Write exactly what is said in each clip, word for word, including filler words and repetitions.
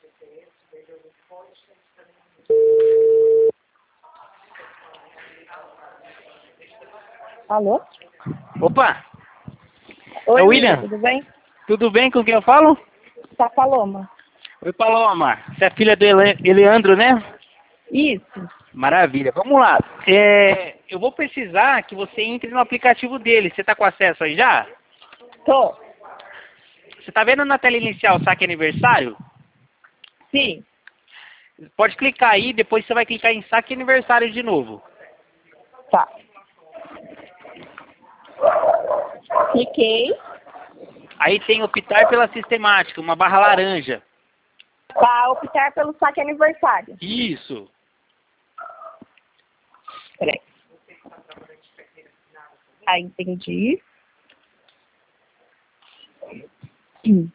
Alô? Opa, Oi, é o William. tudo bem? Tudo bem com quem eu falo? Tá, Paloma. Oi, Paloma. Você é filha do Ele- Eleandro, né? Isso. Maravilha. Vamos lá. É, eu vou precisar que você entre no aplicativo dele. Você está com acesso aí já? Tô. Você está vendo na tela inicial o saque aniversário? Sim. Pode clicar aí, depois você vai clicar em saque aniversário de novo. Tá. Cliquei. Aí tem optar pela sistemática, uma barra laranja. Tá, optar pelo saque aniversário. Isso. Peraí. Ah, entendi. Hum.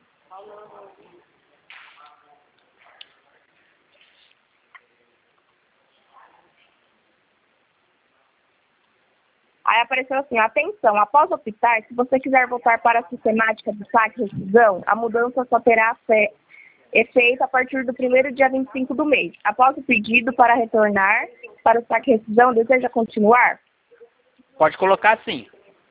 Aí apareceu assim, atenção, após optar, se você quiser voltar para a sistemática do saque e rescisão, a mudança só terá fe- efeito a partir do primeiro dia vinte e cinco do mês. Após o pedido para retornar para o saque e rescisão, deseja continuar? Pode colocar assim.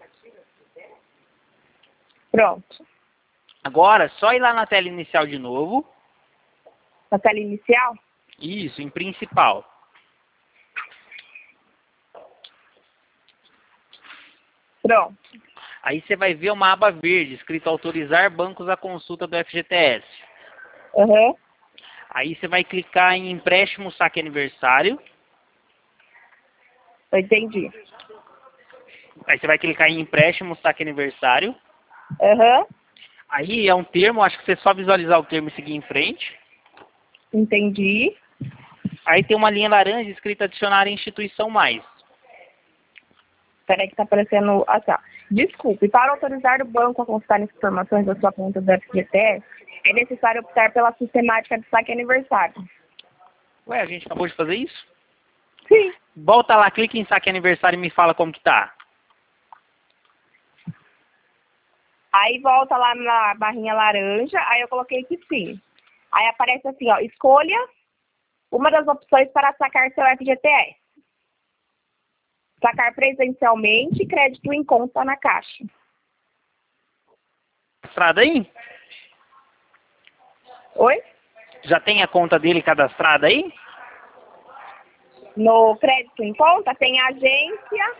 Pronto. Agora, só ir lá na tela inicial de novo. Na tela inicial? Isso, em principal. Pronto. Aí você vai ver uma aba verde escrito autorizar bancos à consulta do F G T S. Uhum. Aí você vai clicar em empréstimo saque aniversário. Eu entendi. Aí você vai clicar em empréstimo saque aniversário. Uhum. Aí é um termo, acho que você só visualizar o termo e seguir em frente. Entendi. Aí tem uma linha laranja escrita adicionar instituição mais. Peraí que tá aparecendo... Ah, tá. Desculpe, para autorizar o banco a consultar as informações da sua conta do F G T S, é necessário optar pela sistemática de saque aniversário. Ué, a gente acabou de fazer isso? Sim. Volta lá, clica em saque aniversário e me fala como que tá. Aí volta lá na barrinha laranja, aí eu coloquei que sim. Aí aparece assim, ó, escolha uma das opções para sacar seu F G T S. Sacar presencialmente, crédito em conta na caixa. Cadastrado aí? Oi? Já tem a conta dele cadastrada aí? No crédito em conta tem agência,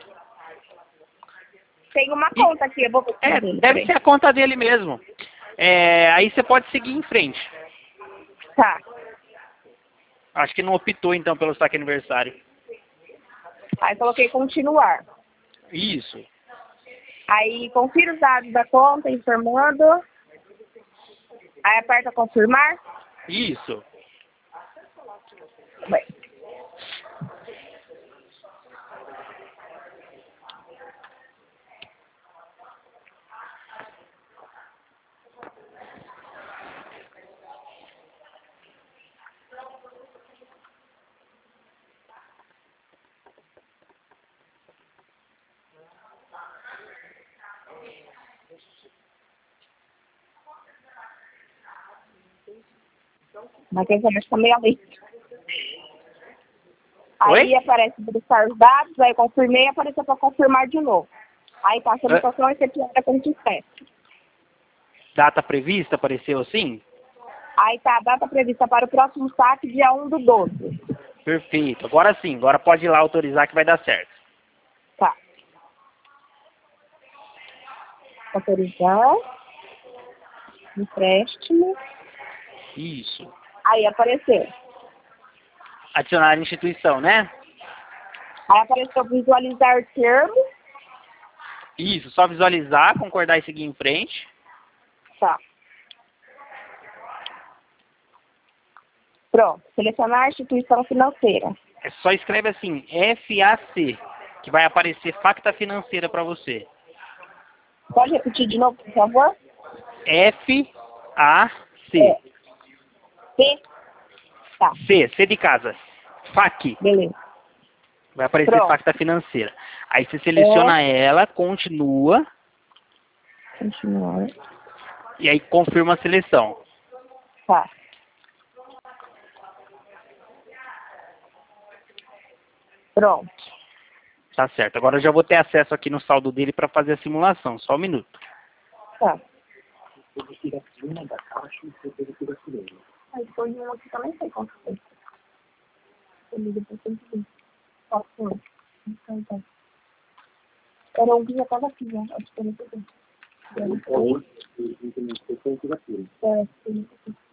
tem uma E- conta aqui, eu vou É, ver dele, deve peraí. ser a conta dele mesmo. É, aí você pode seguir em frente. Tá. Acho que não optou então pelo saque aniversário. Aí coloquei continuar. Isso. Aí confira os dados da conta, informando. Aí aperta confirmar. Isso. Bem, mas a internet tá meio ali. Aí Oi? aparece verificar os dados, aí eu confirmei e apareceu para confirmar de novo. Aí tá, a É, solicitação é efetuada com sucesso. data prevista, apareceu assim? Aí tá a data prevista para o próximo saque, dia um do doze. Perfeito. Agora sim, agora pode ir lá autorizar que vai dar certo. Tá. Autorizar. Empréstimo. Isso. Aí apareceu. Adicionar instituição, né? Aí apareceu visualizar o termo. Isso, só visualizar, concordar e seguir em frente. Tá. Pronto. Selecionar a instituição financeira. É só escreve assim, F A C, que vai aparecer facta financeira para você. Pode repetir de novo, por favor? F A É. C. C. Tá. C, C de casa. F A C. Beleza. Vai aparecer Pronto. facta financeira. Aí você É. seleciona ela, continua, Continuar. e aí confirma a seleção. Tá. Pronto. Tá certo. Agora eu já vou ter acesso aqui no saldo dele para fazer a simulação. Só um minuto. Tá. Aí foi um aqui que eu nem sei quanto foi. Eu ligo pra cento e vinte. Qual foi? Então, então. Era um que já tava aqui, né? Acho que eu não sei. É, sim.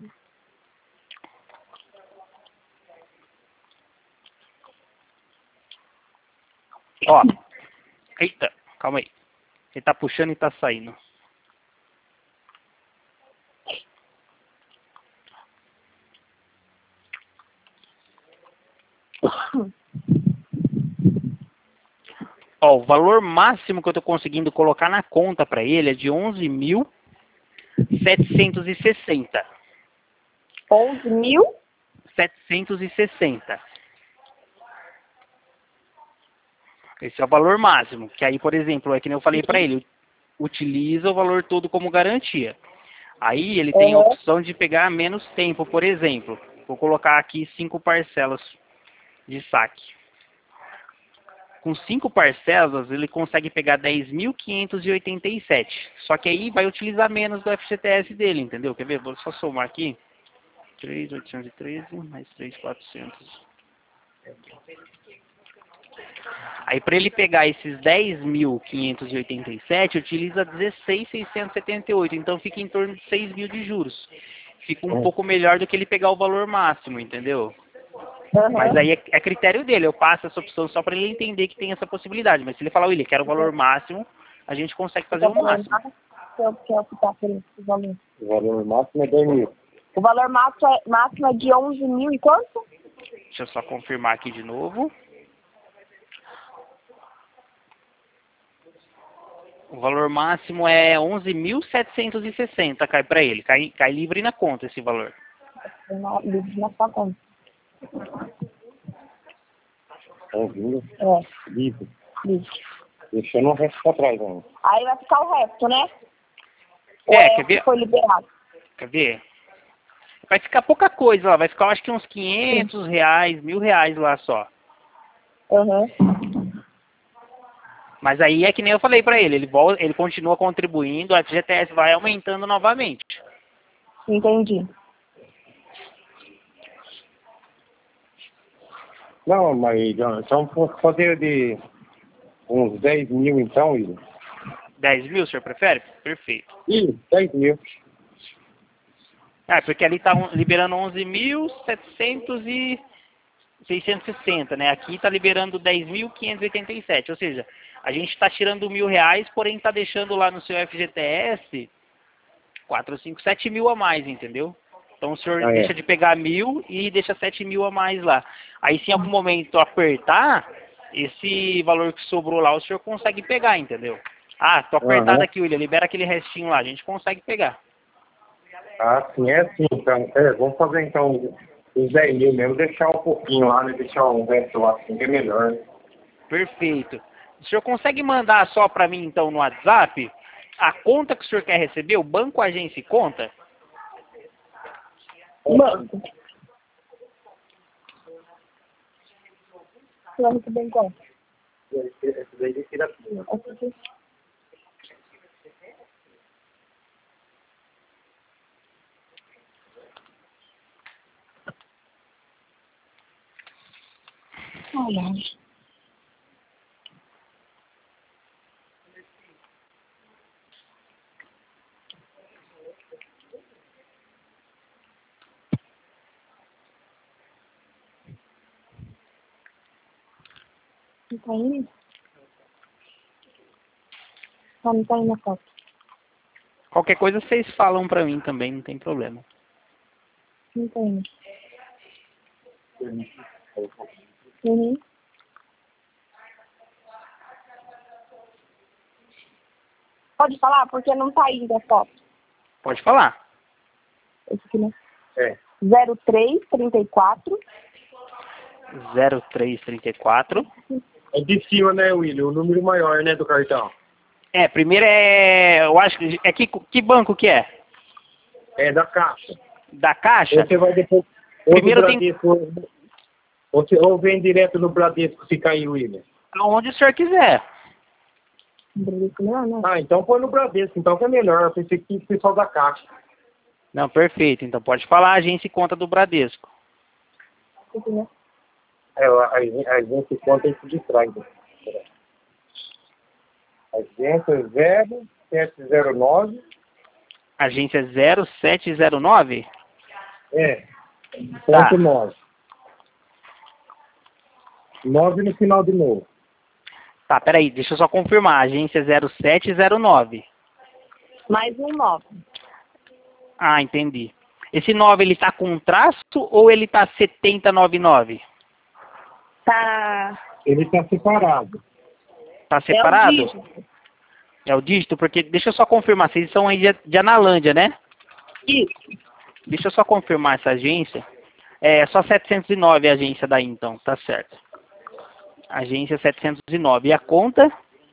Ó. Eita, calma aí. Ele tá puxando e tá saindo. Ó, o valor máximo que eu tô conseguindo colocar na conta para ele é de onze mil setecentos e sessenta. onze mil? setecentos e sessenta. Esse é o valor máximo. Que aí, por exemplo, é que nem eu falei para ele, utiliza o valor todo como garantia. Aí ele tem a Uhum. opção de pegar menos tempo, por exemplo. Vou colocar aqui cinco parcelas de saque. Com cinco parcelas, ele consegue pegar dez mil quinhentos e oitenta e sete. Só que aí vai utilizar menos do F G T S dele, entendeu? Quer ver? Vou só somar aqui. três mil oitocentos e treze mais três mil e quatrocentos. Aí para ele pegar esses dez mil quinhentos e oitenta e sete, utiliza dezesseis mil seiscentos e setenta e oito. Então fica em torno de seis mil de juros. Fica um pouco melhor do que ele pegar o valor máximo, entendeu? Uhum. Mas aí é, é critério dele. Eu passo essa opção só para ele entender que tem essa possibilidade. Mas se ele falar, William, quero o valor máximo, a gente consegue fazer o máximo. Que é o que é o que tá por esse valor. O valor máximo é dez mil. O valor máximo é, máximo é de onze mil e quanto? Deixa eu só confirmar aqui de novo. O valor máximo é onze mil setecentos e sessenta, cai para ele. Cai, cai livre na conta esse valor. Na, livre na sua conta. Ouvindo? É, Livre. livre. Deixando o resto pra trás, né? Aí vai ficar o resto, né? Ou É, é quer o que ver? foi liberado? Quer ver? Vai ficar pouca coisa lá. Vai ficar, acho que uns quinhentos reais, mil reais lá só. Uhum. Mas aí é que nem eu falei para ele. Ele, volta, ele continua contribuindo, a F G T S vai aumentando novamente. Entendi. Não, mas John, então vamos fazer de uns dez mil então, William. dez mil, o senhor prefere? Perfeito. Ih, dez mil. Ah, porque ali está liberando onze mil setecentos e seiscentos e sessenta, né? Aqui está liberando dez mil quinhentos e oitenta e sete. Ou seja, a gente está tirando mil reais, porém está deixando lá no seu F G T S quatro, cinco, sete mil a mais, entendeu? Então o senhor Ah, é. deixa de pegar mil e deixa sete mil a mais lá. Aí se em algum momento apertar, esse valor que sobrou lá o senhor consegue pegar, entendeu? Ah, tô apertado Aham. aqui, William, libera aquele restinho lá, a gente consegue pegar. Ah, sim, é assim, então. É, vamos fazer então os dez mil mesmo, deixar um pouquinho lá, né? Deixar um resto lá assim, que é melhor, né? Perfeito. O senhor consegue mandar só para mim, então, no WhatsApp, a conta que o senhor quer receber, o banco, agência e conta? Banco. Você vai receber em conta? Esse daí tem que ir aqui, né? Aqui. Olha. Não tá indo? Tá, não tá indo na foto. Qualquer coisa vocês falam para mim também, não tem problema. Não tá indo. Uhum. Pode falar? Porque não tá indo a foto. Pode falar. Esse aqui, né? É. zero três trinta e quatro. zero três trinta e quatro. É de cima, né, William? O número maior, né, do cartão. É, primeiro é... Eu acho que... É que, que banco que é? É da Caixa. Da Caixa? Você vai depois... Primeiro tem- Bradesco, Ou, se, ou vem direto no Bradesco se cair o William? Aonde o senhor quiser. Não, não. Ah, então põe no Bradesco, então que é melhor. Eu pensei que o pessoal da Caixa. Não, perfeito. Então pode falar agência e conta do Bradesco. É, a, a, a gente conta isso de trás. Agência zero sete zero nove. Agência zero sete zero nove? É. Tá. Ponto nove. nove no final de novo. Tá, peraí, deixa eu só confirmar. Agência zero sete zero nove. Mais um nove. Ah, entendi. Esse nove, ele tá com traço ou ele tá setenta noventa e nove? Tá. Ele está separado. Tá separado? É o dígito. É o dígito? Porque, deixa eu só confirmar, vocês são aí de, de Analândia, né? Isso. Deixa eu só confirmar essa agência. É só setecentos e nove a agência daí, então, tá certo. Agência setecentos e nove. E a conta?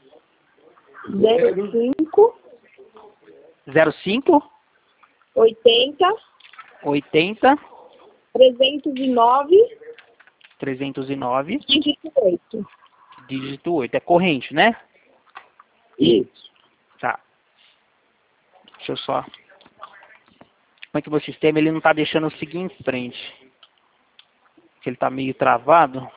zero cinco zero cinco oitenta oitenta trezentos e nove trezentos e nove dígito oito. dígito oito. É corrente, né? Isso. Tá. Deixa eu só... Como é que o meu sistema ele não tá deixando eu seguir em frente? Porque ele tá meio travado.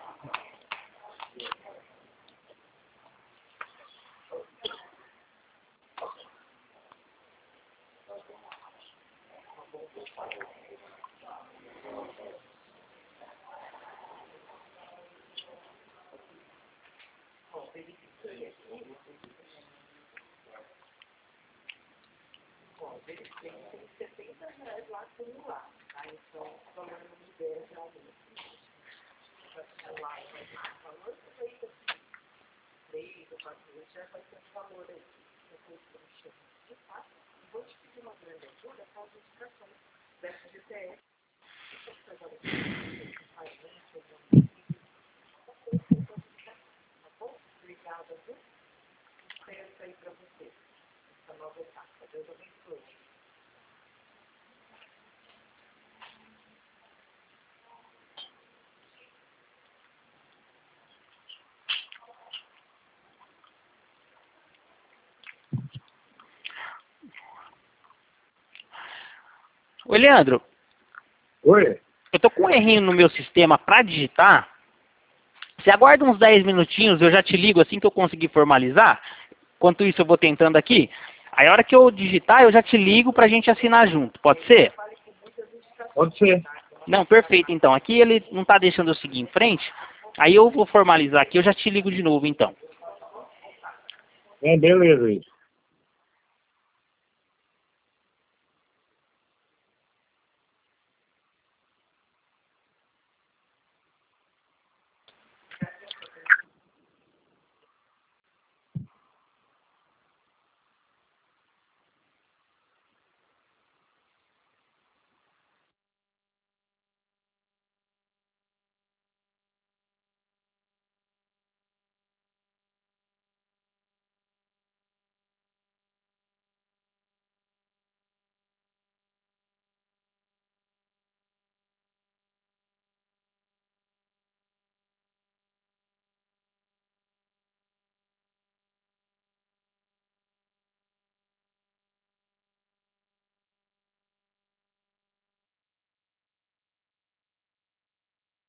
Ô, Leandro, Oi? eu tô com um errinho no meu sistema para digitar. Você aguarda uns dez minutinhos, eu já te ligo assim que eu conseguir formalizar. Enquanto isso eu vou tentando aqui. Aí a hora que eu digitar, eu já te ligo pra gente assinar junto. Pode ser? Pode ser. Não, perfeito então. Aqui ele não tá deixando eu seguir em frente. Aí eu vou formalizar aqui, eu já te ligo de novo então. É, beleza, isso.